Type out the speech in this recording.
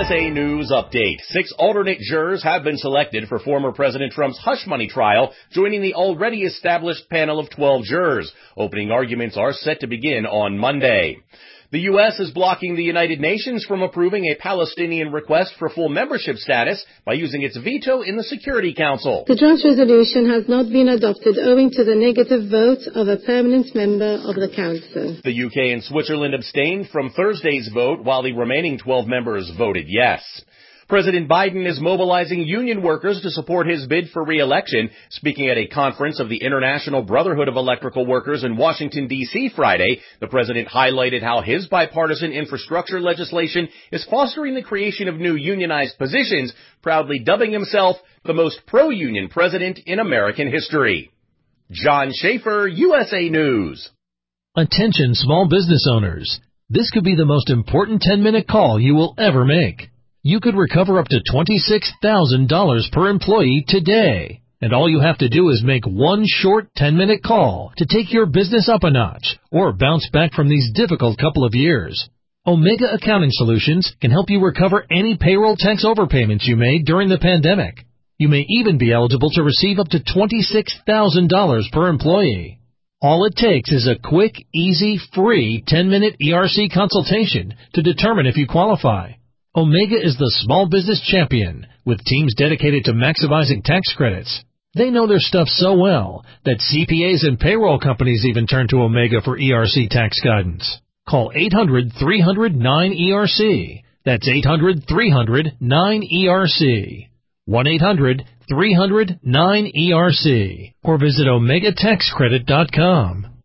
USA News Update. 6 alternate jurors have been selected for former President Trump's hush money trial, joining the already established panel of 12 jurors. Opening arguments are set to begin on Monday. The U.S. is blocking the United Nations from approving a Palestinian request for full membership status by using its veto in the Security Council. The draft resolution has not been adopted owing to the negative vote of a permanent member of the Council. The UK and Switzerland abstained from Thursday's vote, while the remaining 12 members voted yes. President Biden is mobilizing union workers to support his bid for re-election. Speaking at a conference of the International Brotherhood of Electrical Workers in Washington, D.C. Friday, the president highlighted how his bipartisan infrastructure legislation is fostering the creation of new unionized positions, proudly dubbing himself the most pro-union president in American history. John Schaefer, USA News. Attention small business owners. This could be the most important 10-minute call you will ever make. You could recover up to $26,000 per employee today. And all you have to do is make one short 10-minute call to take your business up a notch or bounce back from these difficult couple of years. Omega Accounting Solutions can help you recover any payroll tax overpayments you made during the pandemic. You may even be eligible to receive up to $26,000 per employee. All it takes is a quick, easy, free 10-minute ERC consultation to determine if you qualify. Omega is the small business champion with teams dedicated to maximizing tax credits. They know their stuff so well that CPAs and payroll companies even turn to Omega for ERC tax guidance. Call 800-300-9ERC. That's 800-300-9ERC. 1-800-300-9ERC. Or visit OmegaTaxCredit.com.